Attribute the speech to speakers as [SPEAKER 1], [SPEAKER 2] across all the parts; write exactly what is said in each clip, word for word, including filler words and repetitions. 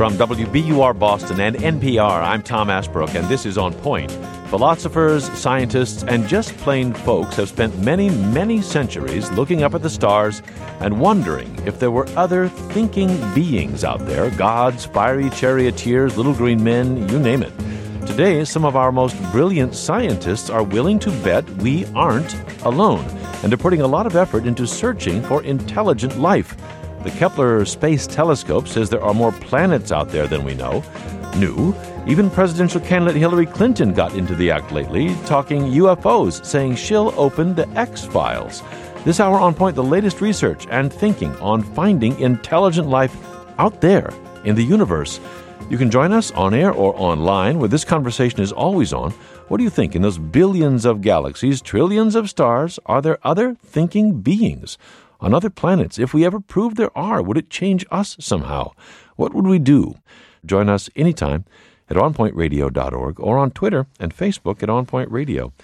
[SPEAKER 1] From W B U R Boston and N P R, I'm Tom Ashbrook, and this is On Point. Philosophers, scientists, and just plain folks have spent many, many centuries looking up at the stars and wondering if there were other thinking beings out there, gods, fiery charioteers, little green men, you name it. Today, some of our most brilliant scientists are willing to bet we aren't alone, and are putting a lot of effort into searching for intelligent life. The Kepler Space Telescope says there are more planets out there than we know. New. Even presidential candidate Hillary Clinton got into the act lately, talking U F Os, saying she'll open the X-Files. This hour on Point, the latest research and thinking on finding intelligent life out there in the universe. You can join us on air or online, where this conversation is always on. What do you think? In those billions of galaxies, trillions of stars, are there other thinking beings? On other planets, if we ever prove there are, would it change us somehow? What would we do? Join us anytime at on point radio dot org or on Twitter and Facebook at OnPoint Radio.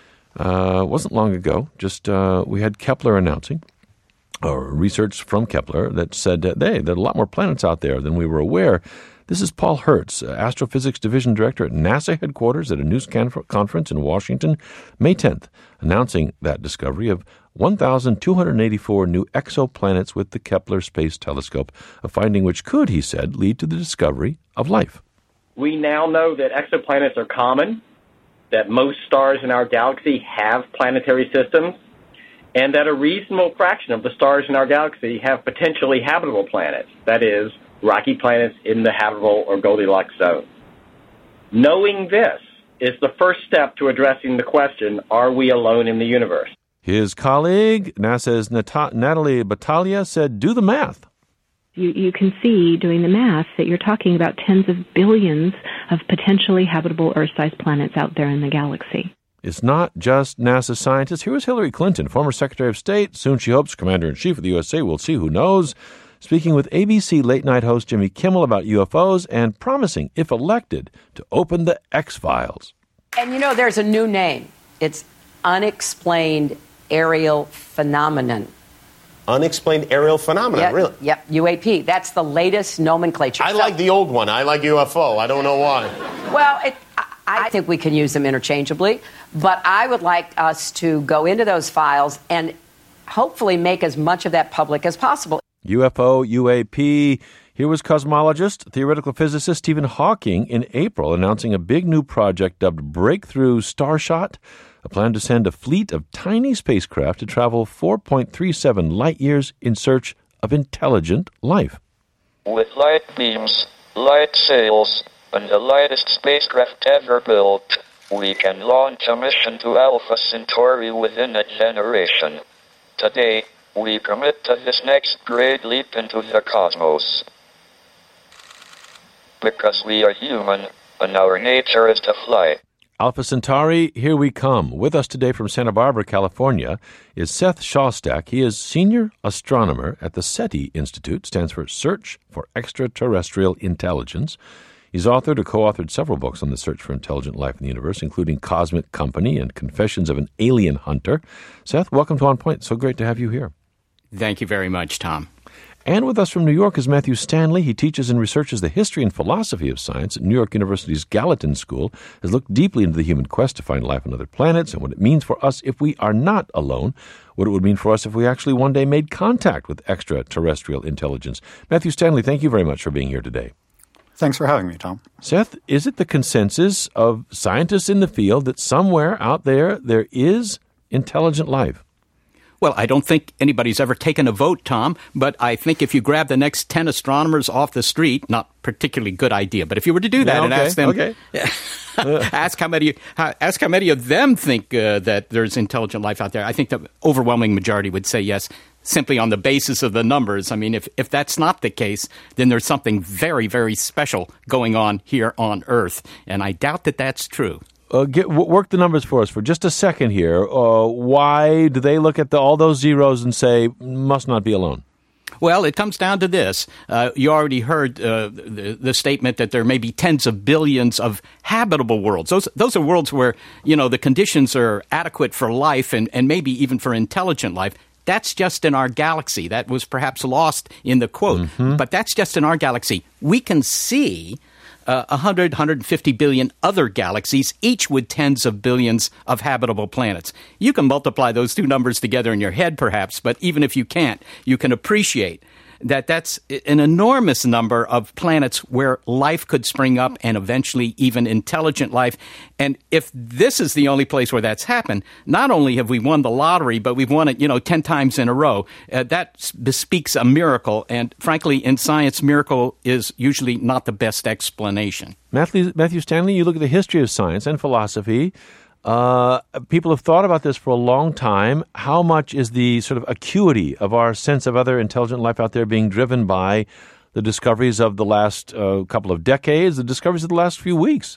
[SPEAKER 1] Uh, wasn't long ago, just uh, we had Kepler announcing, or research from Kepler that said, uh, hey, there are a lot more planets out there than we were aware. This is Paul Hertz, Astrophysics Division Director at NASA headquarters at a news conference in Washington, May tenth, announcing that discovery of one thousand two hundred eighty-four new exoplanets with the Kepler Space Telescope, a finding which could, he said, lead to the discovery of life.
[SPEAKER 2] We now know that exoplanets are common, that most stars in our galaxy have planetary systems, and that a reasonable fraction of the stars in our galaxy have potentially habitable planets, that is, rocky planets in the habitable or Goldilocks zone. Knowing this is the first step to addressing the question, are we alone in the universe?
[SPEAKER 1] His colleague, NASA's Nat- Natalie Batalha, said, do the math.
[SPEAKER 3] You, you can see, doing the math, that you're talking about tens of billions of potentially habitable Earth-sized planets out there in the galaxy.
[SPEAKER 1] It's not just NASA scientists. Here was Hillary Clinton, former Secretary of State. Soon she hopes Commander-in-Chief of the U S A. We'll see, who knows. Speaking with A B C late-night host Jimmy Kimmel about U F Os and promising, if elected, to open the X-Files.
[SPEAKER 4] And you know, there's a new name. It's unexplained aerial phenomenon.
[SPEAKER 5] Unexplained aerial phenomenon,
[SPEAKER 4] yep,
[SPEAKER 5] really?
[SPEAKER 4] Yep, U A P. That's the latest nomenclature.
[SPEAKER 5] I
[SPEAKER 4] so,
[SPEAKER 5] like the old one. I like U F O. I don't know why.
[SPEAKER 4] Well, it, I, I think we can use them interchangeably, but I would like us to go into those files and hopefully make as much of that public as possible.
[SPEAKER 1] U F O, U A P. Here was cosmologist, theoretical physicist Stephen Hawking in April announcing a big new project dubbed Breakthrough Starshot, a plan to send a fleet of tiny spacecraft to travel four point three seven light years in search of intelligent life.
[SPEAKER 6] With light beams, light sails, and the lightest spacecraft ever built, we can launch a mission to Alpha Centauri within a generation. Today, we commit to this next great leap into the cosmos. Because we are human, and our nature is to fly.
[SPEAKER 1] Alpha Centauri, here we come. With us today from Santa Barbara, California, is Seth Shostak. He is senior astronomer at the SETI Institute, stands for Search for Extraterrestrial Intelligence. He's authored or co-authored several books on the search for intelligent life in the universe, including Cosmic Company and Confessions of an Alien Hunter. Seth, welcome to On Point. So great to have you here.
[SPEAKER 7] Thank you very much, Tom.
[SPEAKER 1] And with us from New York is Matthew Stanley. He teaches and researches the history and philosophy of science at New York University's Gallatin School, has looked deeply into the human quest to find life on other planets and what it means for us if we are not alone, what it would mean for us if we actually one day made contact with extraterrestrial intelligence. Matthew Stanley, thank you very much for being here today.
[SPEAKER 8] Thanks for having me, Tom.
[SPEAKER 1] Seth, is it the consensus of scientists in the field that somewhere out there there is intelligent life?
[SPEAKER 7] Well, I don't think anybody's ever taken a vote, Tom, but I think if you grab the next ten astronomers off the street, not particularly good idea, but if you were to do that
[SPEAKER 1] yeah, okay,
[SPEAKER 7] and ask them,
[SPEAKER 1] okay.
[SPEAKER 7] ask how many, ask how many of them think uh, that there's intelligent life out there, I think the overwhelming majority would say yes, simply on the basis of the numbers. I mean, if, if that's not the case, then there's something very, very special going on here on Earth, and I doubt that that's true.
[SPEAKER 1] Uh, get, work the numbers for us for just a second here. Uh, why do they look at the, all those zeros and say, must not be alone?
[SPEAKER 7] Well, it comes down to this. Uh, you already heard uh, the, the statement that there may be tens of billions of habitable worlds. Those those are worlds where, you know, the conditions are adequate for life and, and maybe even for intelligent life. That's just in our galaxy. That was perhaps lost in the quote, mm-hmm. but that's just in our galaxy. We can see uh, one hundred, one hundred fifty billion other galaxies, each with tens of billions of habitable planets. You can multiply those two numbers together in your head, perhaps, but even if you can't, you can appreciate that that's an enormous number of planets where life could spring up and eventually even intelligent life. And if this is the only place where that's happened, not only have we won the lottery, but we've won it, you know, ten times in a row. Uh, that bespeaks a miracle. And frankly, in science, miracle is usually not the best explanation.
[SPEAKER 1] Matthew, Matthew Stanley, you look at the history of science and philosophy. Uh, people have thought about this for a long time. How much is the sort of acuity of our sense of other intelligent life out there being driven by the discoveries of the last uh, couple of decades, the discoveries of the last few weeks?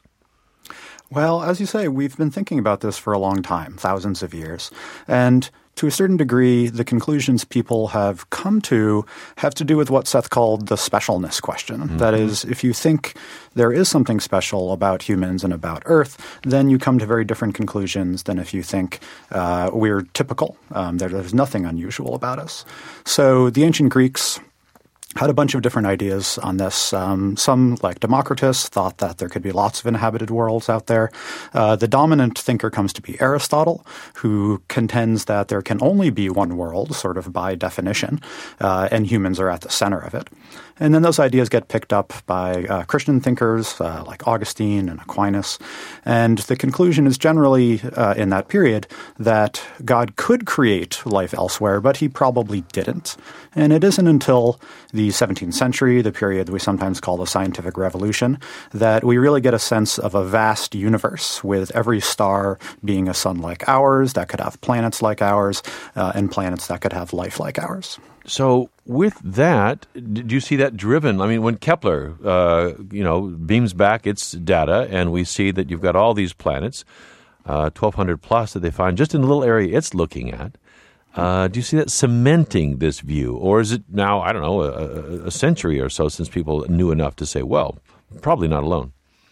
[SPEAKER 8] Well, as you say, we've been thinking about this for a long time, thousands of years. And to a certain degree, the conclusions people have come to have to do with what Seth called the specialness question. Mm-hmm. That is, if you think there is something special about humans and about Earth, then you come to very different conclusions than if you think uh, we're typical. Um, there, there's nothing unusual about us. So the ancient Greeks had a bunch of different ideas on this. Um, some, like Democritus, thought that there could be lots of inhabited worlds out there. Uh, the dominant thinker comes to be Aristotle, who contends that there can only be one world, sort of by definition, uh, and humans are at the center of it. And then those ideas get picked up by uh, Christian thinkers uh, like Augustine and Aquinas. And the conclusion is generally uh, in that period that God could create life elsewhere, but he probably didn't. And it isn't until the seventeenth century, the period that we sometimes call the scientific revolution, that we really get a sense of a vast universe with every star being a sun like ours that could have planets like ours uh, and planets that could have life like ours.
[SPEAKER 1] So with that, did you see that driven? I mean, when Kepler, uh, you know, beams back its data and we see that you've got all these planets, uh, twelve hundred plus that they find just in the little area it's looking at, uh, do you see that cementing this view? Or is it now, I don't know, a, a century or so since people knew enough to say, well, probably not alone?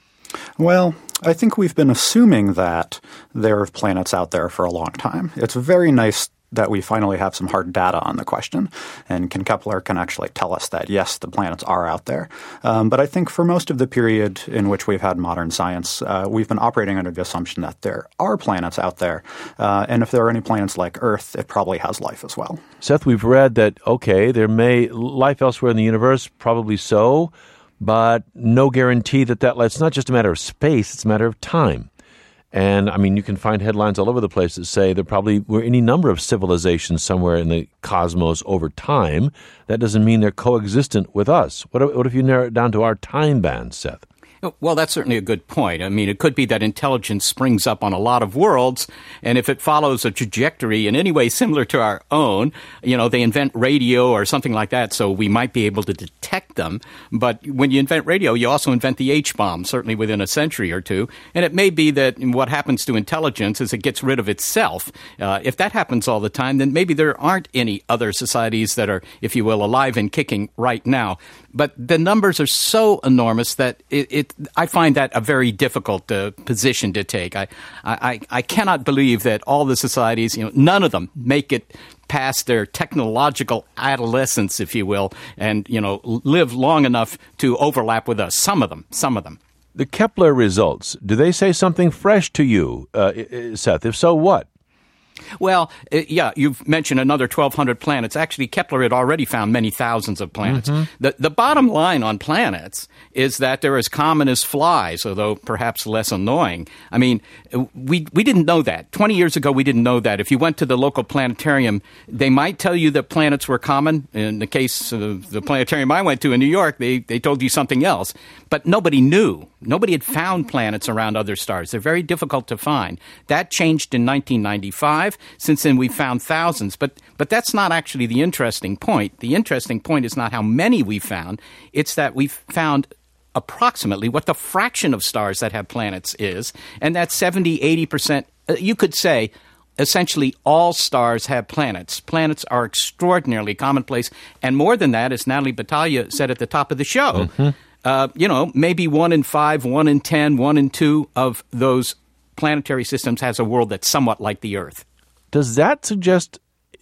[SPEAKER 8] Well, I think we've been assuming that there are planets out there for a long time. It's very nice that we finally have some hard data on the question, and can Kepler can actually tell us that, yes, the planets are out there. Um, but I think for most of the period in which we've had modern science, uh, we've been operating under the assumption that there are planets out there. Uh, and if there are any planets like Earth, it probably has life as well.
[SPEAKER 1] Seth, we've read that, okay, there may life elsewhere in the universe, probably so, but no guarantee that that it's not just a matter of space, it's a matter of time. And, I mean, you can find headlines all over the place that say there probably were any number of civilizations somewhere in the cosmos over time. That doesn't mean they're coexistent with us. What if, what if you narrow it down to our time band, Seth?
[SPEAKER 7] Well, that's certainly a good point. I mean, it could be that intelligence springs up on a lot of worlds, and if it follows a trajectory in any way similar to our own, you know, they invent radio or something like that, so we might be able to detect them. But when you invent radio, you also invent the H-bomb, certainly within a century or two. And it may be that what happens to intelligence is it gets rid of itself. Uh, if that happens all the time, then maybe there aren't any other societies that are, if you will, alive and kicking right now. But the numbers are so enormous that it, it I find that a very difficult uh, position to take. I, I I cannot believe that all the societies, you know, none of them make it past their technological adolescence, if you will, and, you know, live long enough to overlap with us. Some of them, some of them.
[SPEAKER 1] The Kepler results, do they say something fresh to you, uh, Seth? If so, what?
[SPEAKER 7] Well, uh, yeah, you've mentioned another twelve hundred planets. Actually, Kepler had already found many thousands of planets. Mm-hmm. The, the bottom line on planets is that they're as common as flies, although perhaps less annoying. I mean, we we didn't know that. twenty years ago, we didn't know that. If you went to the local planetarium, they might tell you that planets were common. In the case of the planetarium I went to in New York, they, they told you something else. But nobody knew. Nobody had found planets around other stars. They're very difficult to find. That changed in nineteen ninety-five. Since then, we've found thousands. But but that's not actually the interesting point. The interesting point is not how many we found. It's that we've found approximately what the fraction of stars that have planets is, and that's seventy, eighty percent. Uh, you could say essentially all stars have planets. Planets are extraordinarily commonplace. And more than that, as Natalie Batalha said at the top of the show, mm-hmm. uh, you know, maybe one in five, one in ten, one in two of those planetary systems has a world that's somewhat like the Earth.
[SPEAKER 1] Does that suggest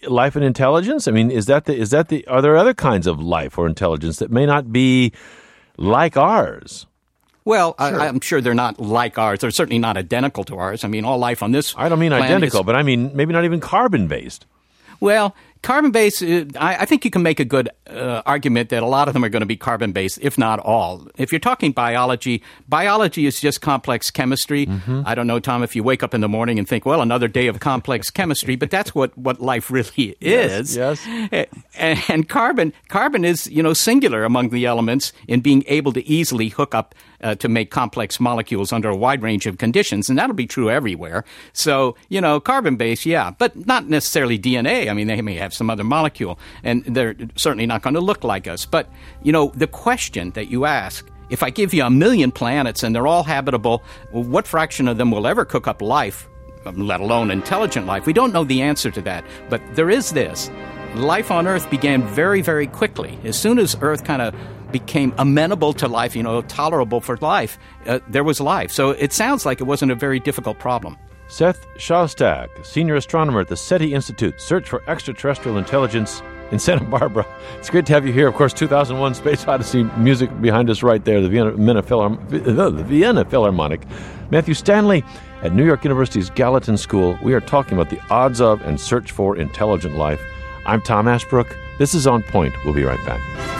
[SPEAKER 1] life and intelligence? I mean, is that the is that the are there other kinds of life or intelligence that may not be like ours?
[SPEAKER 7] Well, sure. I, I'm sure they're not like ours. They're certainly not identical to ours. I mean, all life on this
[SPEAKER 1] I don't mean identical, is, but I mean maybe not even carbon-based.
[SPEAKER 7] Well, carbon-based, uh, I, I think you can make a good uh, argument that a lot of them are going to be carbon-based, if not all. If you're talking biology, biology is just complex chemistry. Mm-hmm. I don't know, Tom, if you wake up in the morning and think, well, another day of complex chemistry, but that's what, what life really is.
[SPEAKER 1] Yes, yes.
[SPEAKER 7] And, and carbon, carbon is, you know, singular among the elements in being able to easily hook up Uh, to make complex molecules under a wide range of conditions, and that'll be true everywhere. So, you know, carbon-based, yeah, but not necessarily D N A. I mean, they may have some other molecule, and they're certainly not going to look like us. But, you know, the question that you ask, if I give you a million planets and they're all habitable, well, what fraction of them will ever cook up life, let alone intelligent life? We don't know the answer to that, but there is this. Life on Earth began very, very quickly. As soon as Earth kind of became amenable to life, you know, tolerable for life, uh, there was life. So it sounds like it wasn't a very difficult problem.
[SPEAKER 1] Seth Shostak, senior astronomer at the SETI Institute, Search for Extraterrestrial Intelligence in Santa Barbara. It's great to have you here. Of course, two thousand one Space Odyssey music behind us right there, the Vienna, Vienna, Philhar- the Vienna Philharmonic. Matthew Stanley at New York University's Gallatin School. We are talking about the odds of and search for intelligent life. I'm Tom Ashbrook. This is On Point. We'll be right back.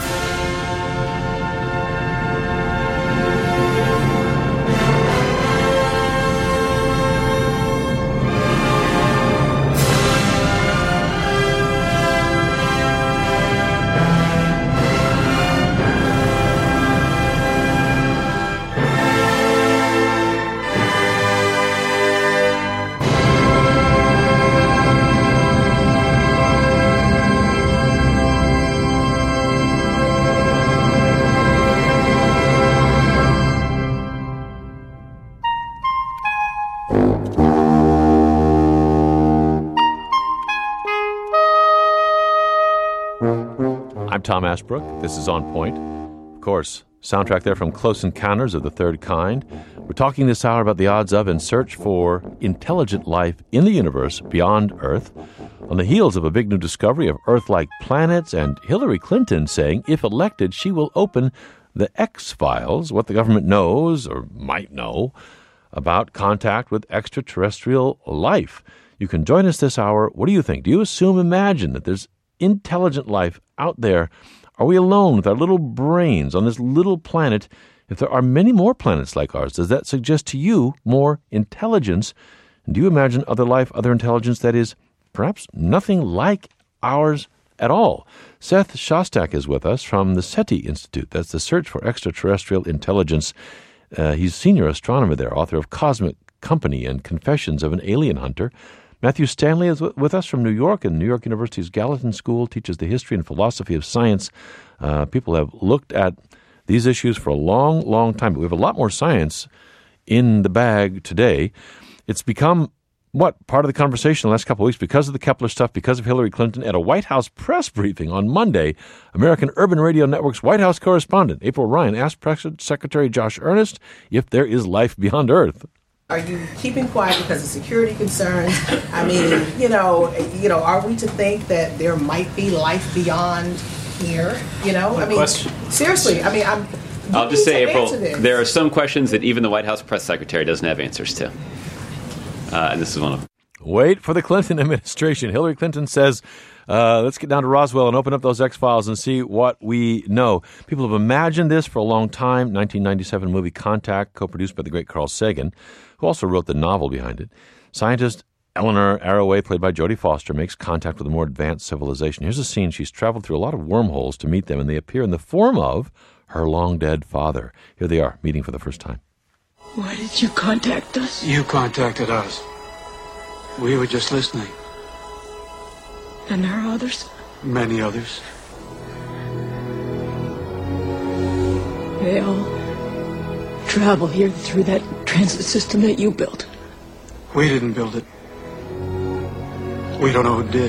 [SPEAKER 1] Tom Ashbrook. This is On Point. Of course, soundtrack there from Close Encounters of the Third Kind. We're talking this hour about the odds of and search for intelligent life in the universe beyond Earth, on the heels of a big new discovery of Earth-like planets and Hillary Clinton saying if elected, she will open the X-Files, what the government knows or might know about contact with extraterrestrial life. You can join us this hour. What do you think? Do you assume, imagine that there's intelligent life out there? Are we alone with our little brains on this little planet? If there are many more planets like ours, does that suggest to you more intelligence? And do you imagine other life, other intelligence that is perhaps nothing like ours at all? Seth Shostak is with us from the SETI Institute. That's the Search for Extraterrestrial Intelligence. Uh, he's senior astronomer there, author of Cosmic Company and Confessions of an Alien Hunter. Matthew Stanley is with us from New York, and New York University's Gallatin School, teaches the history and philosophy of science. Uh, people have looked at these issues for a long, long time, but we have a lot more science in the bag today. It's become, what, part of the conversation the last couple of weeks because of the Kepler stuff, because of Hillary Clinton. At a White House press briefing on Monday, American Urban Radio Network's White House correspondent April Ryan asked Press Secretary Josh Earnest if there is life beyond Earth.
[SPEAKER 9] Are you keeping quiet because of security concerns? I mean, you know, you know, are we to think that there might be life beyond here? You know, I mean, question. seriously, I mean, I'm.
[SPEAKER 10] I'll just say, April, there are some questions that even the White House press secretary doesn't have answers to. Uh, and this is one of them.
[SPEAKER 1] Wait for the Clinton administration. Hillary Clinton says, uh, let's get down to Roswell and open up those X-Files and see what we know. People have imagined this for a long time. nineteen ninety-seven movie Contact, co-produced by the great Carl Sagan, who also wrote the novel behind it. Scientist Eleanor Arroway, played by Jodie Foster, makes contact with a more advanced civilization. Here's a scene. She's traveled through a lot of wormholes to meet them, and they appear in the form of her long-dead father. Here they are, meeting for the first time.
[SPEAKER 11] Why did you contact us?
[SPEAKER 12] You contacted us. We were just listening.
[SPEAKER 11] And there are others?
[SPEAKER 12] Many others.
[SPEAKER 11] They all travel here through that transit system that you built.
[SPEAKER 12] We didn't build it. We don't know who did.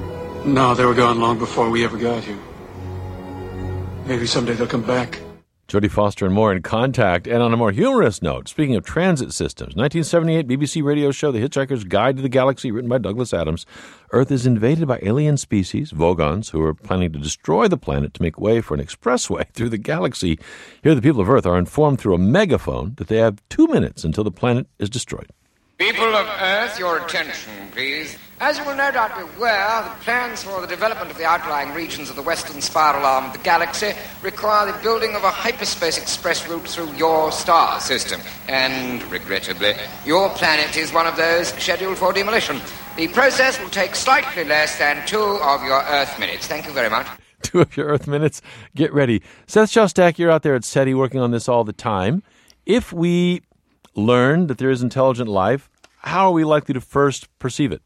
[SPEAKER 12] No, they were gone long before we ever got here. Maybe someday they'll come back.
[SPEAKER 1] Jodie Foster and more in Contact. And on a more humorous note, speaking of transit systems, nineteen seventy-eight B B C radio show The Hitchhiker's Guide to the Galaxy, written by Douglas Adams. Earth is invaded by alien species, Vogons, who are planning to destroy the planet to make way for an expressway through the galaxy. Here, the people of Earth are informed through a megaphone that they have two minutes until the planet is destroyed.
[SPEAKER 13] People of Earth, your attention, please. As you will no doubt be aware, the plans for the development of the outlying regions of the western spiral arm of the galaxy require the building of a hyperspace express route through your star system. And, regrettably, your planet is one of those scheduled for demolition. The process will take slightly less than two of your Earth minutes. Thank you very much.
[SPEAKER 1] Two of your Earth minutes. Get ready. Seth Shostak, you're out there at SETI working on this all the time. If we learn that there is intelligent life, how are we likely to first perceive it?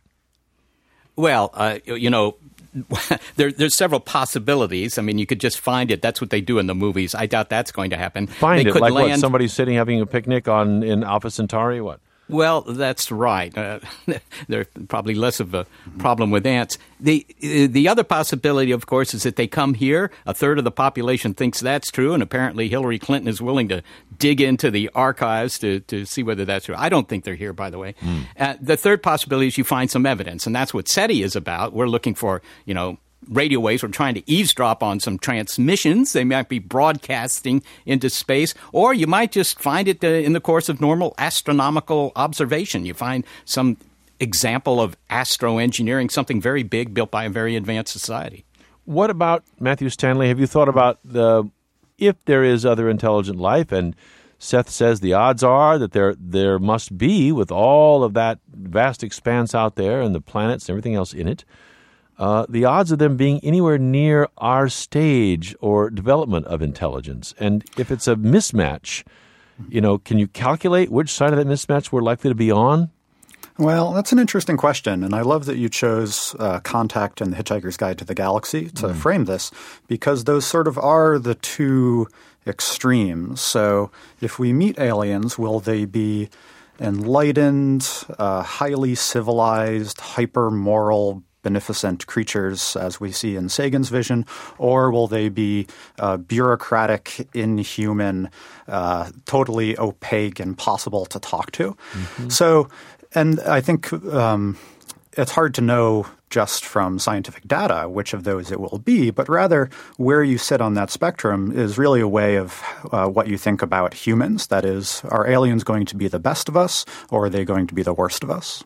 [SPEAKER 7] Well, uh, you know, there, there's several possibilities. I mean, you could just find it. That's what they do in the movies. I doubt that's going to happen.
[SPEAKER 1] Find
[SPEAKER 7] they
[SPEAKER 1] it?
[SPEAKER 7] Could
[SPEAKER 1] like
[SPEAKER 7] land...
[SPEAKER 1] what? Somebody sitting having a picnic on in Alpha Centauri? What?
[SPEAKER 7] Well, that's right. Uh, there's probably less of a problem with ants. The the other possibility, of course, is that they come here. A third of the population thinks that's true, and apparently Hillary Clinton is willing to dig into the archives to, to see whether that's true. I don't think they're here, by the way. Mm. Uh, the third possibility is you find some evidence, and that's what SETI is about. We're looking for, you know, radio waves. We're trying to eavesdrop on some transmissions. They might be broadcasting into space, or you might just find it uh, in the course of normal astronomical observation. You find some example of astroengineering, something very big built by a very advanced society.
[SPEAKER 1] What about, Matthew Stanley, have you thought about the if there is other intelligent life, and Seth says the odds are that there there must be, with all of that vast expanse out there and the planets and everything else in it, Uh, the odds of them being anywhere near our stage or development of intelligence. And if it's a mismatch, you know, can you calculate which side of that mismatch we're likely to be on?
[SPEAKER 8] Well, that's an interesting question, and I love that you chose uh, Contact and The Hitchhiker's Guide to the Galaxy to mm. frame this, because those sort of are the two extremes. So if we meet aliens, will they be enlightened, uh, highly civilized, hyper-moral, beneficent creatures, as we see in Sagan's vision, or will they be uh, bureaucratic, inhuman, uh, totally opaque, impossible to talk to? Mm-hmm. So, and I think um, it's hard to know just from scientific data which of those it will be, but rather where you sit on that spectrum is really a way of uh, what you think about humans. That is, are aliens going to be the best of us, or are they going to be the worst of us?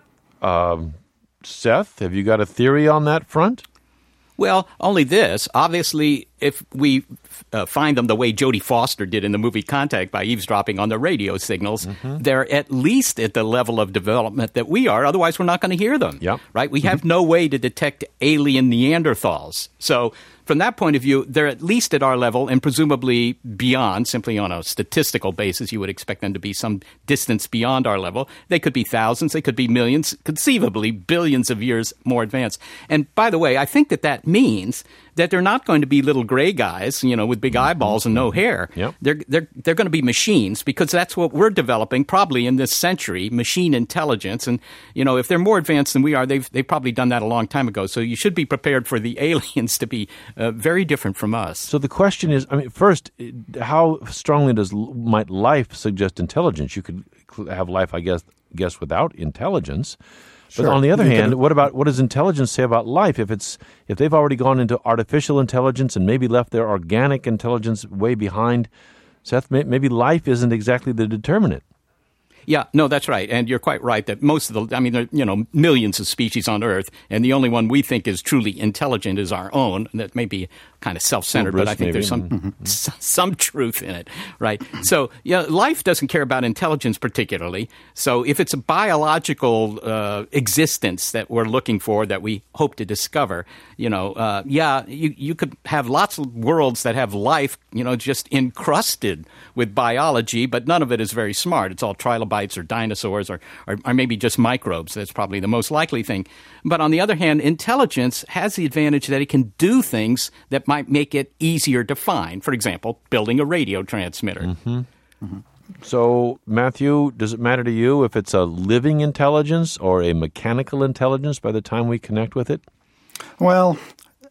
[SPEAKER 1] Um. Seth, have you got a theory on that front?
[SPEAKER 7] Well, only this. Obviously, if we uh, find them the way Jodie Foster did in the movie Contact by eavesdropping on the radio signals, mm-hmm. they're at least at the level of development that we are. Otherwise, we're not going to hear them.
[SPEAKER 1] Yep.
[SPEAKER 7] Right? We
[SPEAKER 1] mm-hmm.
[SPEAKER 7] have no way to detect alien Neanderthals. So from that point of view, they're at least at our level and presumably beyond. Simply on a statistical basis, you would expect them to be some distance beyond our level. They could be thousands. They could be millions, conceivably billions of years more advanced. And by the way, I think that that means that they're not going to be little gray guys, you know, with big eyeballs and no hair.
[SPEAKER 1] Yep.
[SPEAKER 7] They're they're they're going to be machines, because that's what we're developing probably in this century, machine intelligence. And you know, if they're more advanced than we are, they've they've probably done that a long time ago. So you should be prepared for the aliens to be uh, very different from us.
[SPEAKER 1] So the question is, I mean, first, how strongly does might life suggest intelligence? You could have life, I guess, guess without intelligence. But
[SPEAKER 8] sure.
[SPEAKER 1] on the other
[SPEAKER 8] you
[SPEAKER 1] hand,
[SPEAKER 8] can...
[SPEAKER 1] what about what does intelligence say about life? If it's if they've already gone into artificial intelligence and maybe left their organic intelligence way behind, Seth, maybe life isn't exactly the determinant.
[SPEAKER 7] Yeah, no, that's right. And you're quite right that most of the, I mean, there are, you know, millions of species on Earth, and the only one we think is truly intelligent is our own. And that may be kind of self-centered, but I think maybe. there's some mm-hmm. s- some truth in it, right? So, yeah, life doesn't care about intelligence particularly. So if it's a biological uh, existence that we're looking for, that we hope to discover, you know, uh, yeah, you, you could have lots of worlds that have life, you know, just encrusted with biology, but none of it is very smart. It's all trilobites or dinosaurs or, or, or maybe just microbes. That's probably the most likely thing. But on the other hand, intelligence has the advantage that it can do things that might make it easier to find. For example, building a radio transmitter.
[SPEAKER 1] Mm-hmm. Mm-hmm. So, Matthew, does it matter to you if it's a living intelligence or a mechanical intelligence by the time we connect with it?
[SPEAKER 8] Well,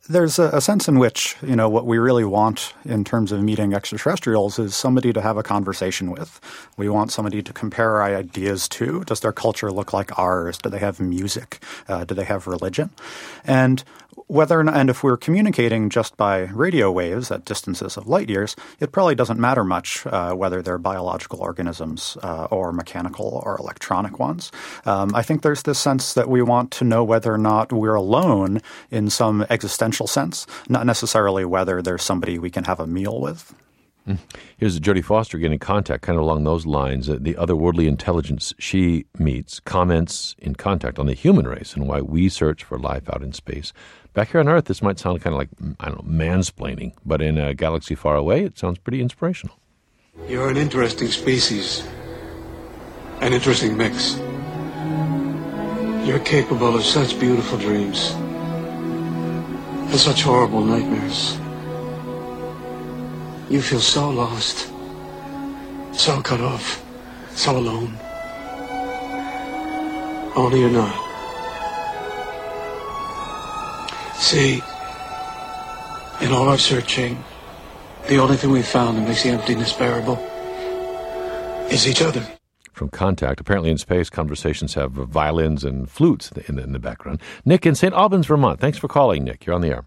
[SPEAKER 8] there's a, a sense in which, you know, what we really want in terms of meeting extraterrestrials is somebody to have a conversation with. We want somebody to compare our ideas to. Does their culture look like ours? Do they have music? Uh, do they have religion? And whether and if we're communicating just by radio waves at distances of light years, it probably doesn't matter much uh, whether they're biological organisms uh, or mechanical or electronic ones. Um, I think there's this sense that we want to know whether or not we're alone in some existential sense, not necessarily whether there's somebody we can have a meal with.
[SPEAKER 1] Here's Jodie Foster getting in contact, kind of along those lines. Uh, the otherworldly intelligence she meets comments in contact on the human race and why we search for life out in space. Back here on Earth, this might sound kind of like, I don't know, mansplaining, but in a galaxy far away, it sounds pretty inspirational.
[SPEAKER 12] You're an interesting species, an interesting mix. You're capable of such beautiful dreams and such horrible nightmares. You feel so lost, so cut off, so alone. Only you're not. See, in all our searching, the only thing we've found that makes the emptiness bearable is each other.
[SPEAKER 1] From Contact, apparently in space, conversations have violins and flutes in the, in the background. Nick in Saint Albans, Vermont. Thanks for calling, Nick. You're on the air.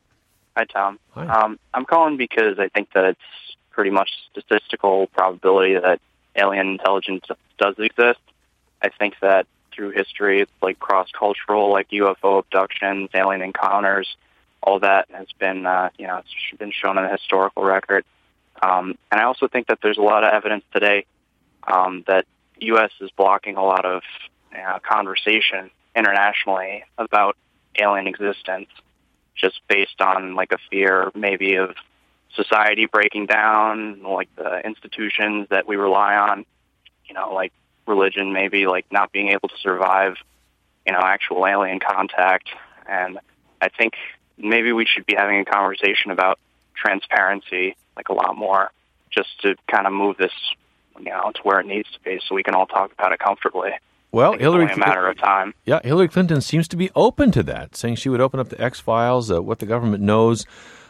[SPEAKER 14] Hi, Tom.
[SPEAKER 1] Hi.
[SPEAKER 14] Um, I'm calling because I think that it's pretty much statistical probability that alien intelligence does exist. I think that through history, it's like cross-cultural, like U F O abductions, alien encounters, all that has been, uh, you know, it's been shown in the historical record. Um, and I also think that there's a lot of evidence today um, that the U S is blocking a lot of uh, conversation internationally about alien existence, just based on like a fear maybe of society breaking down, like the institutions that we rely on, you know, like religion maybe, like not being able to survive, you know, actual alien contact. And I think maybe we should be having a conversation about transparency, like a lot more, just to kind of move this, you know, to where it needs to be so we can all talk about it comfortably.
[SPEAKER 1] Well, Hillary,
[SPEAKER 14] it's only a matter of time.
[SPEAKER 1] Yeah, Hillary Clinton seems to be open to that, saying she would open up the X-Files, uh, what the government knows.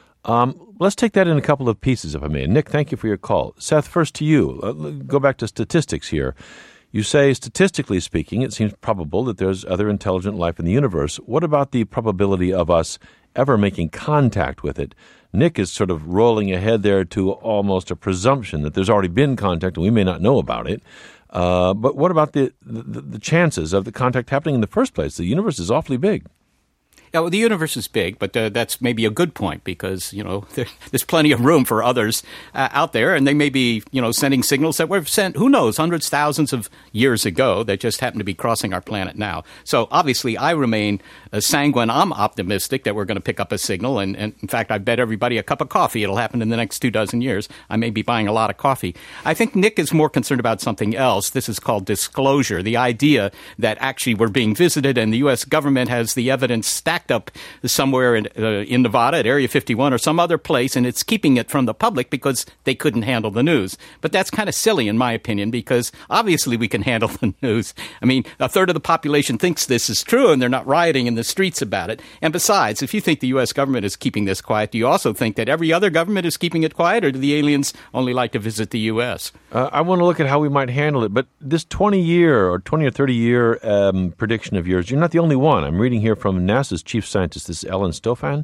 [SPEAKER 1] Um, let's take that in a couple of pieces, if I may. Nick, thank you for your call. Seth, first to you. Uh, go back to statistics here. You say, statistically speaking, it seems probable that there's other intelligent life in the universe. What about the probability of us ever making contact with it? Nick is sort of rolling ahead there to almost a presumption that there's already been contact and we may not know about it. Uh, but what about the, the the chances of the contact happening in the first place? The universe is awfully big.
[SPEAKER 7] Yeah, well, the universe is big, but uh, that's maybe a good point because, you know, there, there's plenty of room for others uh, out there, and they may be, you know, sending signals that were sent, who knows, hundreds, thousands of years ago that just happen to be crossing our planet now. So obviously I remain uh, sanguine. I'm optimistic that we're going to pick up a signal, and, and in fact, I bet everybody a cup of coffee. It'll happen in the next two dozen years. I may be buying a lot of coffee. I think Nick is more concerned about something else. This is called disclosure, the idea that actually we're being visited and the U S government has the evidence stacked up somewhere in, uh, in Nevada at Area fifty-one or some other place, and it's keeping it from the public because they couldn't handle the news. But that's kind of silly, in my opinion, because obviously we can handle the news. I mean, a third of the population thinks this is true, and they're not rioting in the streets about it. And besides, if you think the U S government is keeping this quiet, do you also think that every other government is keeping it quiet, or do the aliens only like to visit the U S?
[SPEAKER 1] Uh, I want to look at how we might handle it, but this twenty-year or twenty or thirty-year um, prediction of yours, you're not the only one. I'm reading here from NASA's chief scientist, this is Ellen Stofan,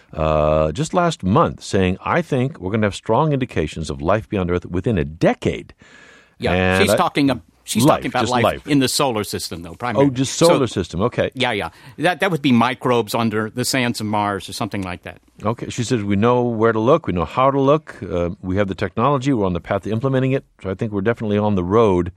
[SPEAKER 1] uh, just last month, saying, I think we're going to have strong indications of life beyond Earth within a decade.
[SPEAKER 7] Yeah,
[SPEAKER 1] and
[SPEAKER 7] she's
[SPEAKER 1] I,
[SPEAKER 7] talking about... She's
[SPEAKER 1] life,
[SPEAKER 7] talking about
[SPEAKER 1] life,
[SPEAKER 7] life in the solar system, though, primarily.
[SPEAKER 1] Oh, just solar
[SPEAKER 7] so,
[SPEAKER 1] system, okay.
[SPEAKER 7] Yeah, yeah. That that would be microbes under the sands of Mars or something like that.
[SPEAKER 1] Okay. She says we know where to look, we know how to look, uh, we have the technology, we're on the path to implementing it, so I think we're definitely on the road.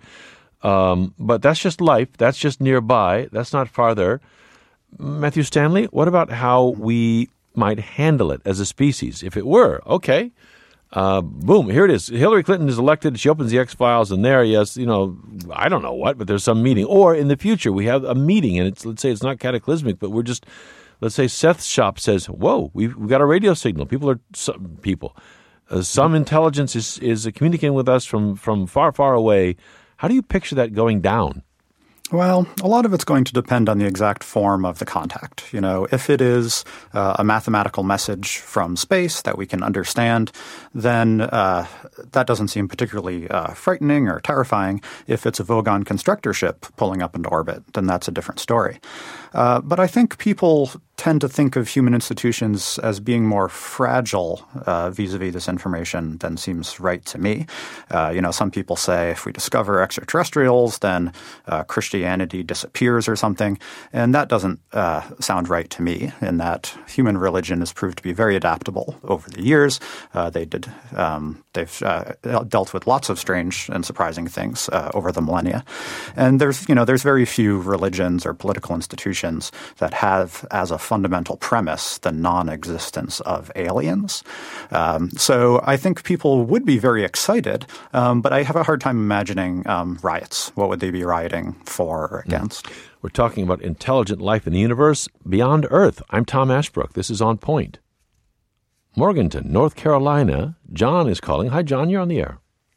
[SPEAKER 1] Um, but that's just life, that's just nearby, that's not farther. Matthew Stanley, what about how we might handle it as a species? If it were, okay. Uh, boom, here it is. Hillary Clinton is elected. She opens the X-Files, and there, yes, you know, I don't know what, but there's some meeting. Or in the future, we have a meeting, and it's let's say it's not cataclysmic, but we're just, let's say Seth's shop says, whoa, we've, we've got a radio signal. People are, some, people, uh, some intelligence is, is communicating with us from, from far, far away. How do you picture that going down?
[SPEAKER 8] Well, a lot of it's going to depend on the exact form of the contact. You know, if it is uh, a mathematical message from space that we can understand, then uh, that doesn't seem particularly uh, frightening or terrifying. If it's a Vogon constructor ship pulling up into orbit, then that's a different story. Uh, but I think people tend to think of human institutions as being more fragile uh, vis-a-vis this information than seems right to me. Uh, you know, some people say if we discover extraterrestrials, then uh, Christianity disappears or something. And that doesn't uh, sound right to me, in that human religion has proved to be very adaptable over the years. Uh, they did, um, they've uh, dealt with lots of strange and surprising things uh, over the millennia. And there's, you know, there's very few religions or political institutions that have as a fundamental premise the non-existence of aliens. Um, so I think people would be very excited, um, but I have a hard time imagining um, riots. What would they be rioting for or against?
[SPEAKER 1] Mm. We're talking about intelligent life in the universe beyond Earth. I'm Tom Ashbrook. This is On Point. Morganton, North Carolina. John is calling. Hi, John. You're on the air.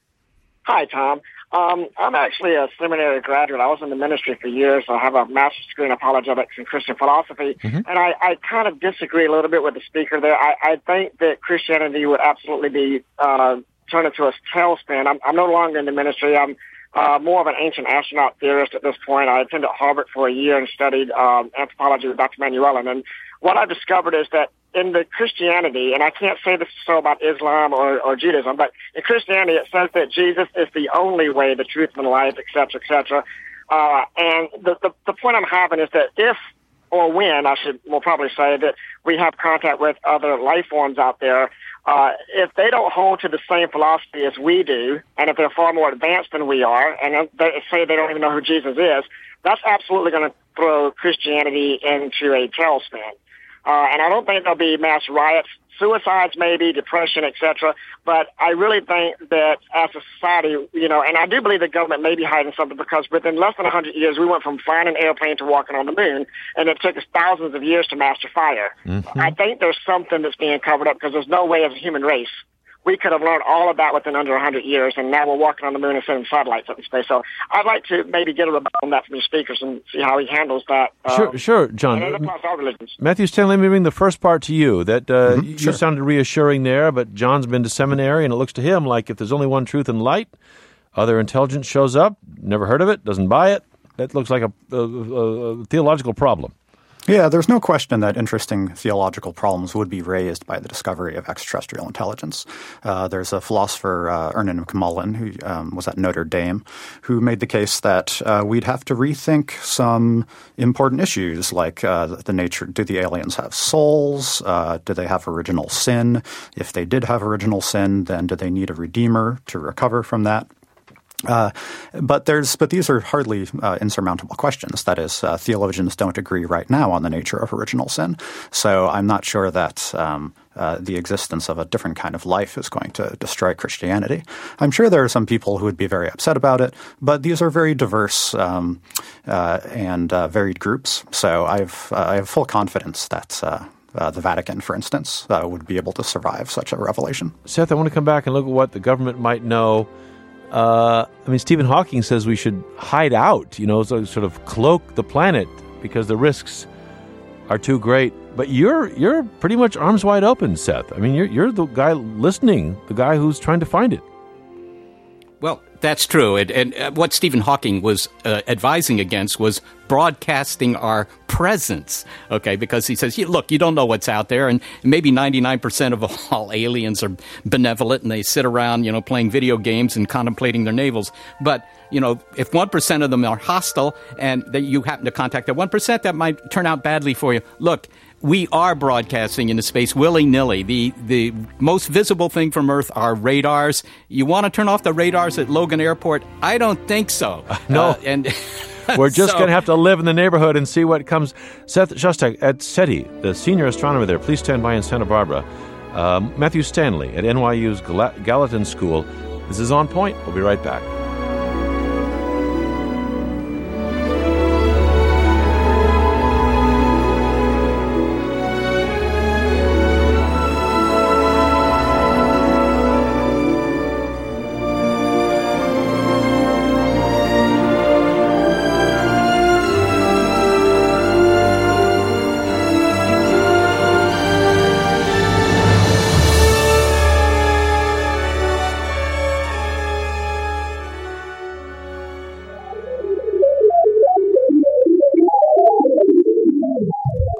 [SPEAKER 15] Hi, Tom. Um, I'm actually a seminary graduate. I was in the ministry for years. I have a master's degree in apologetics and Christian philosophy. Mm-hmm. And I, I kind of disagree a little bit with the speaker there. I, I think that Christianity would absolutely be uh, turned into a tailspin. I'm, I'm no longer in the ministry. I'm uh, more of an ancient astronaut theorist at this point. I attended Harvard for a year and studied um, anthropology with Doctor Manuelin. And what I discovered is that in the Christianity, and I can't say this is so about Islam or, or Judaism, but in Christianity it says that Jesus is the only way, the truth, and the life, et cetera, et cetera. Uh, and the, the, the point I'm having is that if or when, I should will probably say, that we have contact with other life forms out there, uh, if they don't hold to the same philosophy as we do, and if they're far more advanced than we are, and they say they don't even know who Jesus is, that's absolutely going to throw Christianity into a tailspin. Uh, and I don't think there'll be mass riots, suicides maybe, depression, et cetera. But I really think that as a society, you know, and I do believe the government may be hiding something, because within less than one hundred years, we went from flying an airplane to walking on the moon, and it took us thousands of years to master fire. Mm-hmm. I think there's something that's being covered up, because there's no way as a human race we could have learned all of that within under one hundred years, and now we're walking on the moon and sending satellites up in space. So I'd like to maybe get a rebuttal on that from your speakers and see how he handles that.
[SPEAKER 1] Sure,
[SPEAKER 15] um,
[SPEAKER 1] sure, John.
[SPEAKER 15] And it applies to all religions.
[SPEAKER 1] Matthew Stanley, let me bring the first part to you. That uh,
[SPEAKER 8] mm-hmm,
[SPEAKER 1] you
[SPEAKER 8] sure.
[SPEAKER 1] sounded reassuring there, but John's been to seminary, and it looks to him like if there's only one truth and light, other intelligence shows up, never heard of it, doesn't buy it. That looks like a, a, a, a theological problem.
[SPEAKER 8] Yeah, there's no question that interesting theological problems would be raised by the discovery of extraterrestrial intelligence. Uh, there's a philosopher, uh, Ernan McMullen, who um, was at Notre Dame, who made the case that uh, we'd have to rethink some important issues like uh, the nature, do the aliens have souls? Uh, do they have original sin? If they did have original sin, then do they need a redeemer to recover from that? Uh, but there's, but these are hardly uh, insurmountable questions. That is, uh, theologians don't agree right now on the nature of original sin. So I'm not sure that um, uh, the existence of a different kind of life is going to destroy Christianity. I'm sure there are some people who would be very upset about it, but these are very diverse um, uh, and uh, varied groups. So I've uh, I have full confidence that. Uh, Uh, the Vatican, for instance, uh, would be able to survive such a revelation.
[SPEAKER 1] Seth, I want to come back and look at what the government might know. Uh, I mean, Stephen Hawking says we should hide out, you know, so sort of cloak the planet because the risks are too great. But you're you're pretty much arms wide open, Seth. I mean, you're you're the guy listening, the guy who's trying to find it.
[SPEAKER 7] Well, that's true. And, and uh, what Stephen Hawking was uh, advising against was broadcasting our presence, okay? Because he says, look, you don't know what's out there, and maybe ninety-nine percent of all aliens are benevolent, and they sit around, you know, playing video games and contemplating their navels. But, you know, if one percent of them are hostile and that you happen to contact that one percent, that might turn out badly for you. Look, we are broadcasting into space willy-nilly. The the most visible thing from Earth are radars. You want to turn off the radars at Logan Airport? I don't think so.
[SPEAKER 1] No.
[SPEAKER 7] Uh, and
[SPEAKER 1] We're just
[SPEAKER 7] so,
[SPEAKER 1] going to have to live in the neighborhood and see what comes. Seth Shostak at SETI, the senior astronomer there. Please stand by in Santa Barbara. Um, Matthew Stanley at N Y U's Gal- Gallatin School. This is On Point. We'll be right back.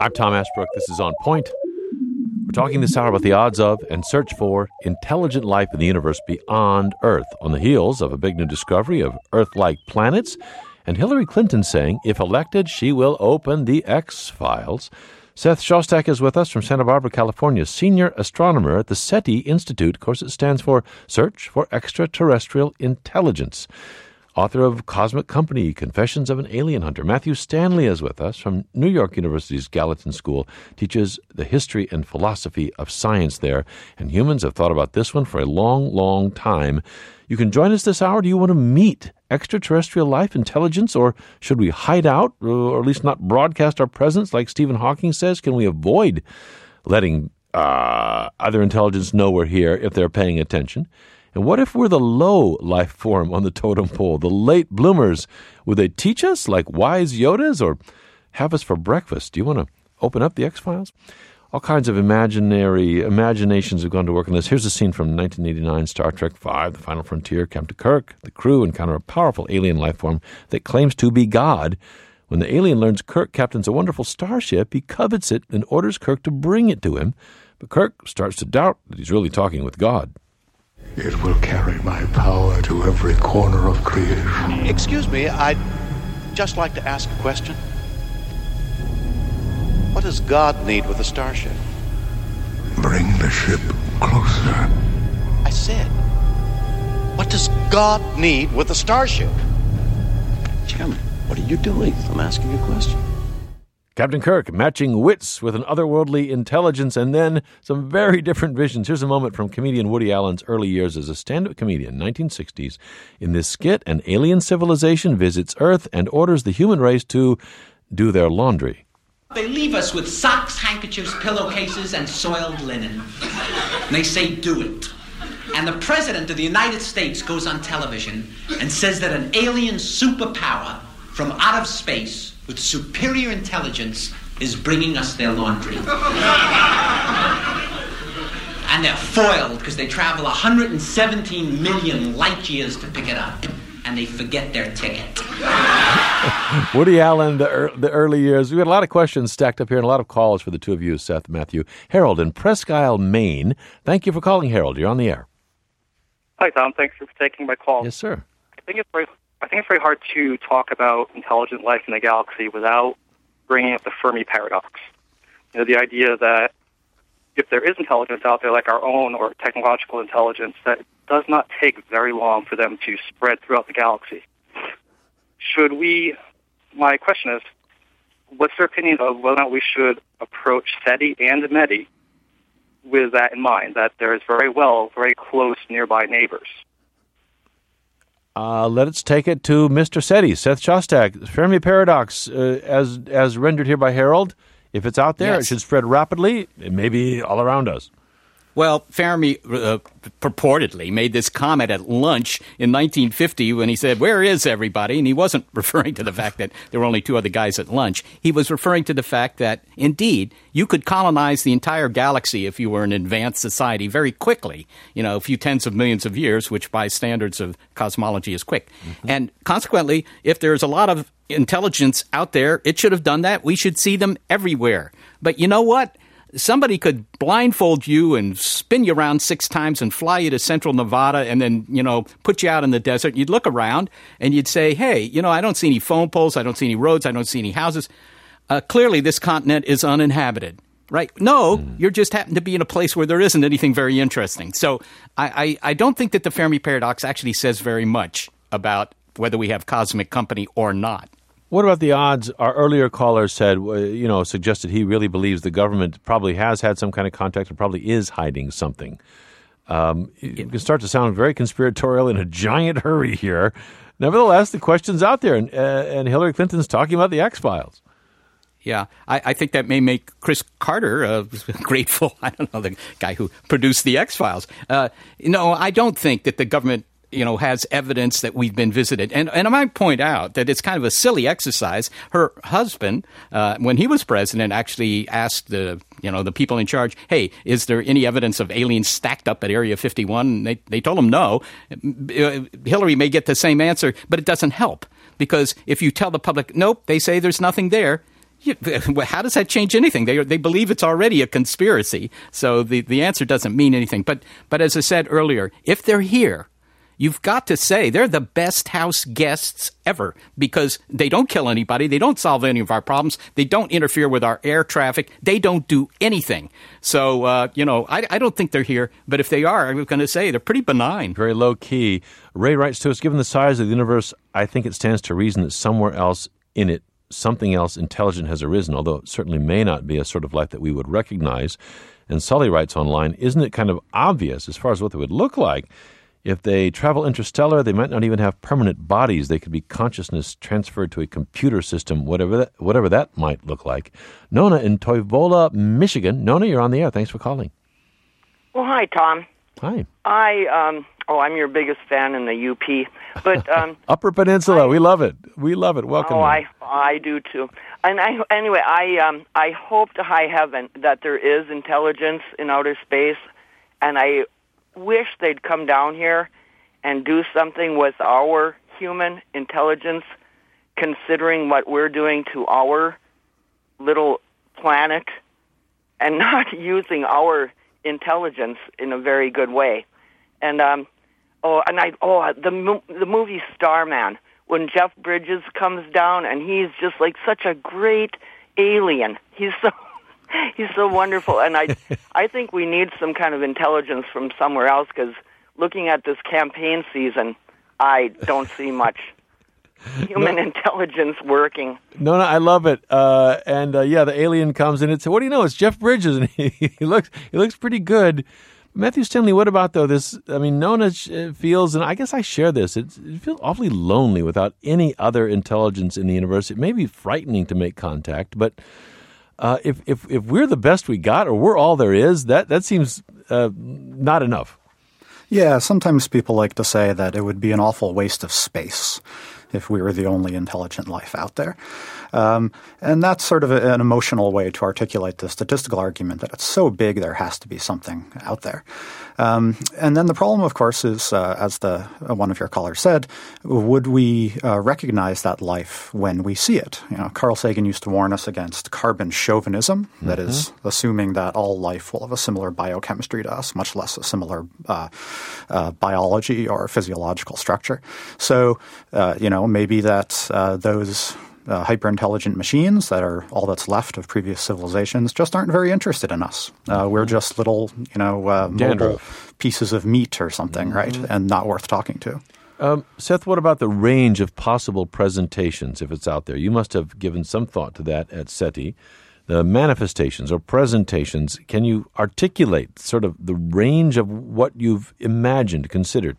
[SPEAKER 1] I'm Tom Ashbrook. This is On Point. We're talking this hour about the odds of and search for intelligent life in the universe beyond Earth, on the heels of a big new discovery of Earth-like planets, and Hillary Clinton saying, if elected, she will open the X-Files. Seth Shostak is with us from Santa Barbara, California, senior astronomer at the SETI Institute. Of course, it stands for Search for Extraterrestrial Intelligence. Author of Cosmic Company, Confessions of an Alien Hunter. Matthew Stanley is with us from New York University's Gallatin School, teaches the history and philosophy of science there. And humans have thought about this one for a long, long time. You can join us this hour. Do you want to meet extraterrestrial life intelligence, or should we hide out, or at least not broadcast our presence like Stephen Hawking says? Can we avoid letting uh, other intelligence know we're here if they're paying attention? And what if we're the low life form on the totem pole, the late bloomers? Would they teach us like wise Yodas or have us for breakfast? Do you want to open up the X-Files? All kinds of imaginary imaginations have gone to work on this. Here's a scene from nineteen eighty-nine Star Trek five, The Final Frontier. Captain Kirk, the crew encounter a powerful alien life form that claims to be God. When the alien learns Kirk captains a wonderful starship, he covets it and orders Kirk to bring it to him. But Kirk starts to doubt that he's really talking with God.
[SPEAKER 16] It will carry my power to every corner of creation.
[SPEAKER 17] Excuse me, I'd just like to ask a question. What does God need with a starship?
[SPEAKER 16] Bring the ship closer.
[SPEAKER 17] I said, what does God need with a starship?
[SPEAKER 18] Jim, what are you doing? I'm asking you a question.
[SPEAKER 1] Captain Kirk matching wits with an otherworldly intelligence and then some very different visions. Here's a moment from comedian Woody Allen's early years as a stand-up comedian, nineteen sixties. In this skit, an alien civilization visits Earth and orders the human race to do their laundry.
[SPEAKER 19] They leave us with socks, handkerchiefs, pillowcases, and soiled linen. And they say, do it. And the President of the United States goes on television and says that an alien superpower from out of space with superior intelligence is bringing us their laundry. And they're foiled because they travel one hundred seventeen million light years to pick it up. And they forget their ticket.
[SPEAKER 1] Woody Allen, the, er, the early years. We had a lot of questions stacked up here and a lot of calls for the two of you, Seth, Matthew. Harold in Presque Isle, Maine. Thank you for calling, Harold. You're on the air.
[SPEAKER 20] Hi, Tom. Thanks for taking my call.
[SPEAKER 1] Yes, sir.
[SPEAKER 20] I think it's very, I think it's very hard to talk about intelligent life in the galaxy without bringing up the Fermi paradox. You know, the idea that if there is intelligence out there like our own or technological intelligence, that it does not take very long for them to spread throughout the galaxy. Should we, my question is, what's your opinion of whether or not we should approach SETI and METI with that in mind, that there is very well, very close nearby neighbors?
[SPEAKER 1] Uh, let's take it to Mister SETI, Seth Shostak. Fermi paradox, uh, as as rendered here by Harold, if it's out there, yes, it should spread rapidly, it may be all around us.
[SPEAKER 7] Well, Fermi uh, purportedly made this comment at lunch in nineteen fifty when he said, where is everybody? And he wasn't referring to the fact that there were only two other guys at lunch. He was referring to the fact that, indeed, you could colonize the entire galaxy if you were an advanced society very quickly, you know, a few tens of millions of years, which by standards of cosmology is quick. Mm-hmm. And consequently, if there's a lot of intelligence out there, it should have done that. We should see them everywhere. But you know what? Somebody could blindfold you and spin you around six times and fly you to central Nevada and then, you know, put you out in the desert. You'd look around and you'd say, hey, you know, I don't see any phone poles. I don't see any roads. I don't see any houses. Uh, clearly, this continent is uninhabited, right? No, mm. you just happen to be in a place where there isn't anything very interesting. So I, I, I don't think that the Fermi paradox actually says very much about whether we have cosmic company or not.
[SPEAKER 1] What about the odds? Our earlier caller said, you know, suggested he really believes the government probably has had some kind of contact or probably is hiding something. Um, it can start to sound very conspiratorial in a giant hurry here. Nevertheless, the question's out there, and, uh, and Hillary Clinton's talking about the X-Files.
[SPEAKER 7] Yeah, I, I think that may make Chris Carter uh, grateful. I don't know, the guy who produced the X-Files. Uh, no, I don't think that the government you know, has evidence that we've been visited. And and I might point out that it's kind of a silly exercise. Her husband, uh, when he was president, actually asked the, you know, the people in charge, hey, is there any evidence of aliens stacked up at Area fifty-one? And they, they told him no. Hillary may get the same answer, but it doesn't help. Because if you tell the public, nope, they say there's nothing there, Yeah, how does that change anything? They they believe it's already a conspiracy, so the, the answer doesn't mean anything. But but as I said earlier, if they're here, you've got to say they're the best house guests ever because they don't kill anybody, they don't solve any of our problems, they don't interfere with our air traffic, they don't do anything. So, uh, you know, I, I don't think they're here, but if they are, I'm going to say they're pretty benign.
[SPEAKER 1] Very low key. Ray writes to us, given the size of the universe, I think it stands to reason that somewhere else in it, something else intelligent has arisen, although it certainly may not be a sort of life that we would recognize. And Sully writes online, isn't it kind of obvious as far as what they would look like? If they travel interstellar, they might not even have permanent bodies. They could be consciousness transferred to a computer system, whatever that, whatever that might look like. Nona in Toivola, Michigan. Nona, you're on the air. Thanks for calling.
[SPEAKER 21] Well, hi, Tom.
[SPEAKER 1] Hi.
[SPEAKER 21] I, um, oh, I'm your biggest fan in the U P. But um,
[SPEAKER 1] Upper Peninsula, I, we love it. We love it. Welcome.
[SPEAKER 21] Oh, I, I do too. And I, anyway, I, um, I hope to high heaven that there is intelligence in outer space, and I wish they'd come down here and do something with our human intelligence, considering what we're doing to our little planet, and not using our intelligence in a very good way. And um, oh, and I oh the the movie Starman, when Jeff Bridges comes down and he's just like such a great alien. He's so he's so wonderful, and I I think we need some kind of intelligence from somewhere else, because looking at this campaign season, I don't see much human no. intelligence working.
[SPEAKER 1] No, no, I love it. Uh, and uh, yeah, the alien comes in and says, "What do you know? It's Jeff Bridges," and he, he looks he looks pretty good. Matthew Stanley, what about, though, this, I mean, Nona feels, and I guess I share this, it's, it feels awfully lonely without any other intelligence in the universe. It may be frightening to make contact, but uh, if, if if we're the best we got, or we're all there is, that, that seems uh, not enough.
[SPEAKER 8] Yeah, sometimes people like to say that it would be an awful waste of space if we were the only intelligent life out there. Um, and that's sort of a, an emotional way to articulate the statistical argument that it's so big there has to be something out there. Um, and then the problem, of course, is, uh, as the uh, one of your callers said, would we uh, recognize that life when we see it? You know, Carl Sagan used to warn us against carbon chauvinism, mm-hmm. that is, assuming that all life will have a similar biochemistry to us, much less a similar uh, uh, biology or physiological structure. So, uh, you know, maybe that uh, those Uh, hyper-intelligent machines that are all that's left of previous civilizations just aren't very interested in us. Uh, we're just little, you know, uh, mobile pieces of meat or something, mm-hmm. right, and not worth talking to.
[SPEAKER 1] Um, Seth, what about the range of possible presentations if it's out there? You must have given some thought to that at SETI. The manifestations or presentations, can you articulate sort of the range of what you've imagined, considered?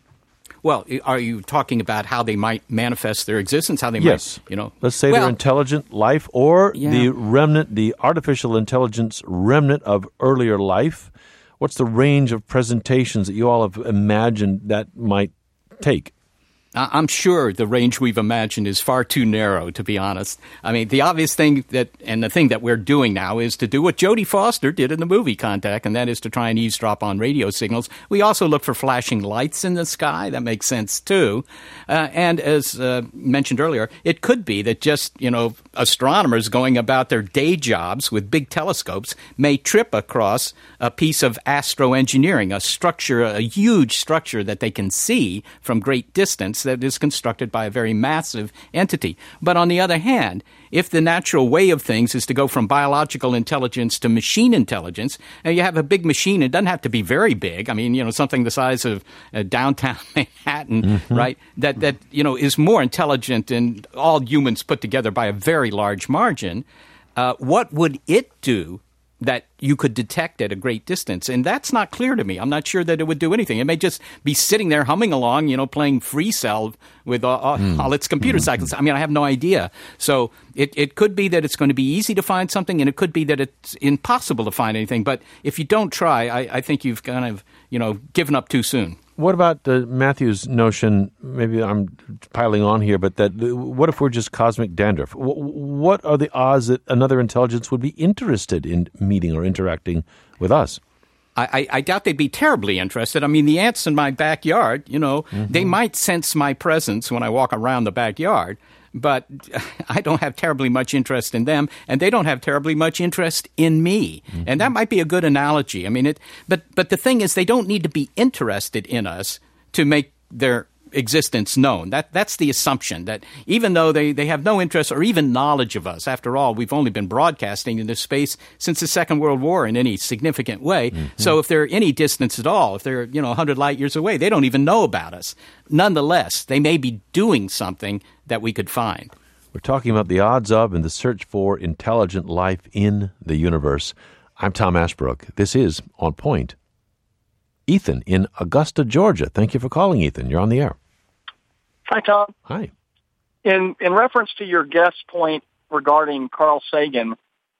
[SPEAKER 7] Well, are you talking about how they might manifest their existence? How they
[SPEAKER 1] yes.
[SPEAKER 7] might, you know?
[SPEAKER 1] Let's say
[SPEAKER 7] well,
[SPEAKER 1] they're intelligent life, or
[SPEAKER 7] yeah.
[SPEAKER 1] the remnant, the artificial intelligence remnant of earlier life. What's the range of presentations that you all have imagined that might take?
[SPEAKER 7] I'm sure the range we've imagined is far too narrow, to be honest. I mean, the obvious thing that, and the thing that we're doing now is to do what Jodie Foster did in the movie Contact, and that is to try and eavesdrop on radio signals. We also look for flashing lights in the sky. That makes sense, too. Uh, and as uh, mentioned earlier, it could be that just, you know, astronomers going about their day jobs with big telescopes may trip across a piece of astroengineering, a structure, a huge structure that they can see from great distance, that is constructed by a very massive entity. But on the other hand, if the natural way of things is to go from biological intelligence to machine intelligence, and you have a big machine, it doesn't have to be very big. I mean, you know, something the size of uh, downtown Manhattan, mm-hmm. right, that, that, you know, is more intelligent than all humans put together by a very large margin. Uh, what would it do that you could detect at a great distance? And that's not clear to me. I'm not sure that it would do anything. It may just be sitting there humming along, you know, playing free cell with all, all, mm. all its computer mm. cycles. I mean, I have no idea. So it, it could be that it's going to be easy to find something, and it could be that it's impossible to find anything. But if you don't try, I, I think you've kind of, you know, given up too soon.
[SPEAKER 1] What about uh, Matthew's notion, maybe I'm piling on here, but that what if we're just cosmic dandruff? W- what are the odds that another intelligence would be interested in meeting or interacting with us?
[SPEAKER 7] I, I, I doubt they'd be terribly interested. I mean, the ants in my backyard, you know, mm-hmm. they might sense my presence when I walk around the backyard. but I don't have terribly much interest in them, and they don't have terribly much interest in me. Mm-hmm. And that might be a good analogy. I mean, it. But but the thing is, they don't need to be interested in us to make their existence known. That that's the assumption, that even though they, they have no interest or even knowledge of us, after all, we've only been broadcasting into space since the Second World War in any significant way. Mm-hmm. So if they're any distance at all, if they're, you know, one hundred light years away, they don't even know about us. Nonetheless, they may be doing something that we could find.
[SPEAKER 1] We're talking about the odds of and the search for intelligent life in the universe. I'm Tom Ashbrook. This is On Point. Ethan in Augusta, Georgia. Thank you for calling, Ethan. You're on the air.
[SPEAKER 2] Hi, Tom.
[SPEAKER 1] Hi.
[SPEAKER 2] In in reference to your guest point regarding Carl Sagan,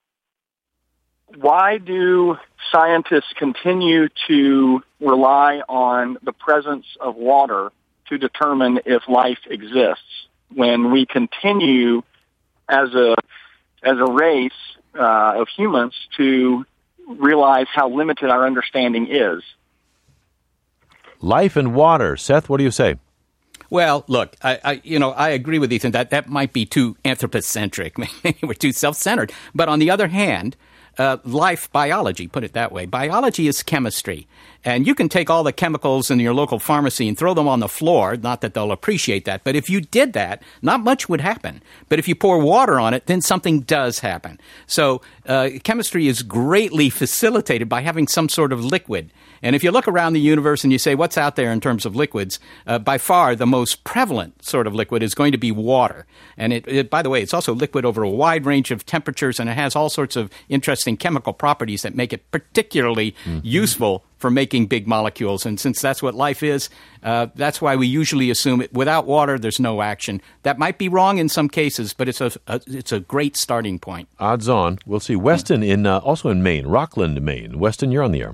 [SPEAKER 2] why do scientists continue to rely on the presence of water to determine if life exists when we continue as a as a race uh, of humans to realize how limited our understanding is?
[SPEAKER 1] Life and water. Seth, what do you say?
[SPEAKER 7] Well, look, I, I you know, I agree with Ethan that that might be too anthropocentric. We're too self-centered. But on the other hand, uh, life biology, put it that way, biology is chemistry. And you can take all the chemicals in your local pharmacy and throw them on the floor. Not that they'll appreciate that. But if you did that, not much would happen. But if you pour water on it, then something does happen. So uh, chemistry is greatly facilitated by having some sort of liquid. And if you look around the universe and you say, what's out there in terms of liquids, uh, by far the most prevalent sort of liquid is going to be water. And it, it, by the way, it's also liquid over a wide range of temperatures, and it has all sorts of interesting chemical properties that make it particularly mm-hmm. useful for making big molecules. And since that's what life is, uh, that's why we usually assume it, without water, there's no action. That might be wrong in some cases, but it's a, a it's a great starting point.
[SPEAKER 1] Odds on. We'll see. Weston, in uh, also in Maine, Rockland, Maine. Weston, you're on the air.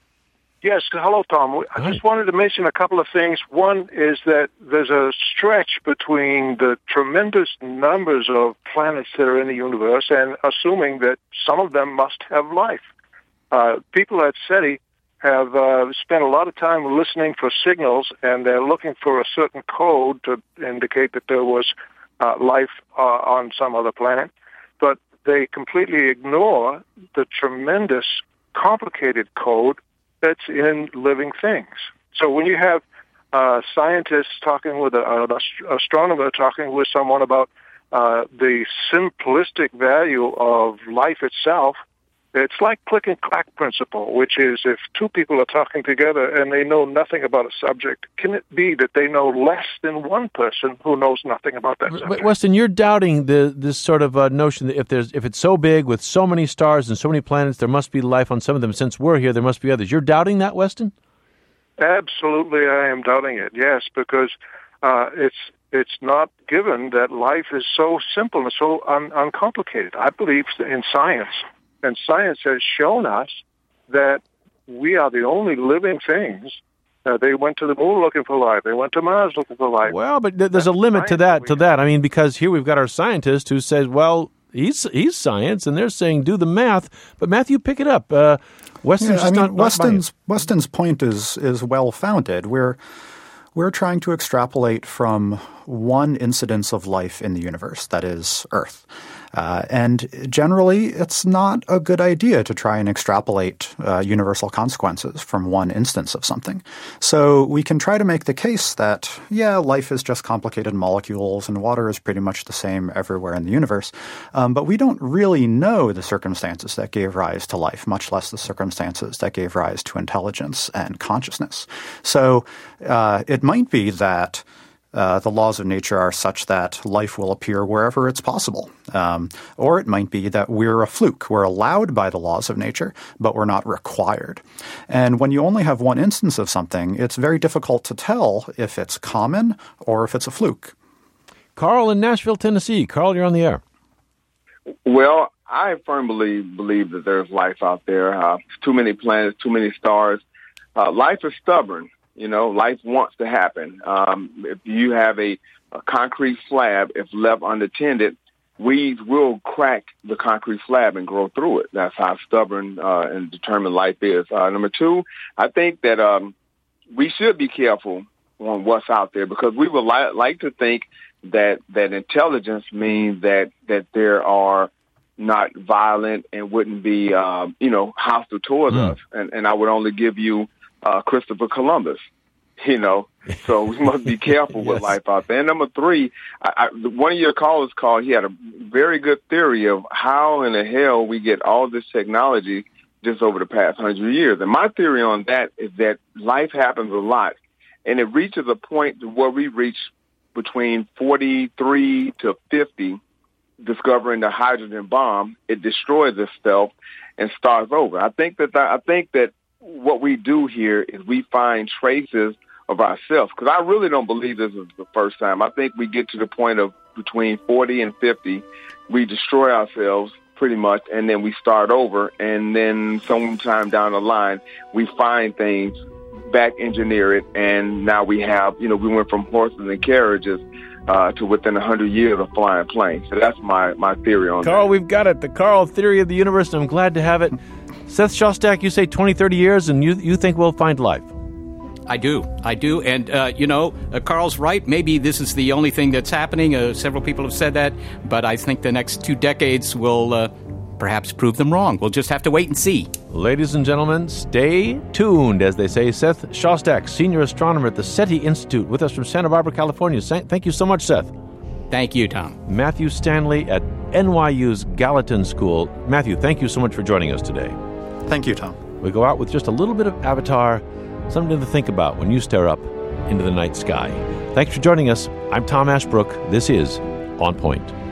[SPEAKER 22] Yes, hello, Tom. I just wanted to mention a couple of things. One is that there's a stretch between the tremendous numbers of planets that are in the universe and assuming that some of them must have life. Uh, people at SETI have uh, spent a lot of time listening for signals, and they're looking for a certain code to indicate that there was uh, life uh, on some other planet. But they completely ignore the tremendous, complicated code that's in living things. So when you have uh, scientists talking with a, an astronomer talking with someone about uh, the simplistic value of life itself, it's like click and clack principle, which is if two people are talking together and they know nothing about a subject, can it be that they know less than one person who knows nothing about that subject?
[SPEAKER 1] Weston, you're doubting the this sort of uh, notion that if there's if it's so big with so many stars and so many planets, there must be life on some of them. Since we're here, there must be others. You're doubting that, Weston?
[SPEAKER 22] Absolutely, I am doubting it, yes, because uh, it's it's not given that life is so simple and so un- uncomplicated. I believe in science. And science has shown us that we are the only living things. Uh, they went to the moon looking for life. They went to Mars looking for life.
[SPEAKER 1] Well, but th- there's a limit to that. To that, I mean, because here we've got our scientist who says, "Well, he's he's science," and they're saying, "Do the math." But Matthew, pick it up. Uh, Weston's
[SPEAKER 8] yeah, I mean,
[SPEAKER 1] not,
[SPEAKER 8] Weston's Weston's point is is well founded. We're we're trying to extrapolate from one incidence of life in the universe, that is Earth. Uh, and generally, it's not a good idea to try and extrapolate uh, universal consequences from one instance of something. So we can try to make the case that, yeah, life is just complicated molecules and water is pretty much the same everywhere in the universe. Um, but we don't really know the circumstances that gave rise to life, much less the circumstances that gave rise to intelligence and consciousness. So uh, it might be that Uh, the laws of nature are such that life will appear wherever it's possible. Um, or it might be that we're a fluke. We're allowed by the laws of nature, but we're not required. And when you only have one instance of something, it's very difficult to tell if it's common or if it's a fluke.
[SPEAKER 1] Carl in Nashville, Tennessee. Carl, you're on the air.
[SPEAKER 23] Well, I firmly believe that there's life out there. Uh, too many planets, too many stars. Uh, life is stubborn. You know, life wants to happen. Um, if you have a, a concrete slab, if left unattended, weeds will crack the concrete slab and grow through it. That's how stubborn uh, and determined life is. Uh, number two, I think that um, we should be careful on what's out there because we would li- like to think that that intelligence means that that there are not violent and wouldn't be, um, you know, hostile towards mm. us. And, and I would only give you uh, Christopher Columbus, you know. So we must be careful yes. with life out there. And number three, I, I, one of your callers called, he had a very good theory of how in the hell we get all this technology just over the past hundred years. And my theory on that is that life happens a lot. And it reaches a point where we reach between forty-three to fifty, discovering the hydrogen bomb. It destroys itself and starts over. I think that I think that what we do here is we find traces of ourselves, because I really don't believe this is the first time. I think we get to the point of between forty and fifty, we destroy ourselves pretty much, and then we start over, and then sometime down the line, we find things, back engineer it, and now we have, you know, we went from horses and carriages uh, to within one hundred years of flying planes. So that's my, my theory on
[SPEAKER 1] Carl, that. Carl, we've got it. The Carl theory of the universe, and I'm glad to have it. Seth Shostak, you say twenty, thirty years, and you you think we'll find life.
[SPEAKER 7] I do. I do. And, uh, you know, uh, Carl's right. Maybe this is the only thing that's happening. Uh, several people have said that. But I think the next two decades will uh, perhaps prove them wrong. We'll just have to wait and see.
[SPEAKER 1] Ladies and gentlemen, stay tuned, as they say. Seth Shostak, senior astronomer at the SETI Institute, with us from Santa Barbara, California. Thank you so much, Seth.
[SPEAKER 7] Thank you, Tom.
[SPEAKER 1] Matthew Stanley at N Y U's Gallatin School. Matthew, thank you so much for joining us today.
[SPEAKER 8] Thank you, Tom.
[SPEAKER 1] We go out with just a little bit of Avatar, something to think about when you stare up into the night sky. Thanks for joining us. I'm Tom Ashbrook. This is On Point.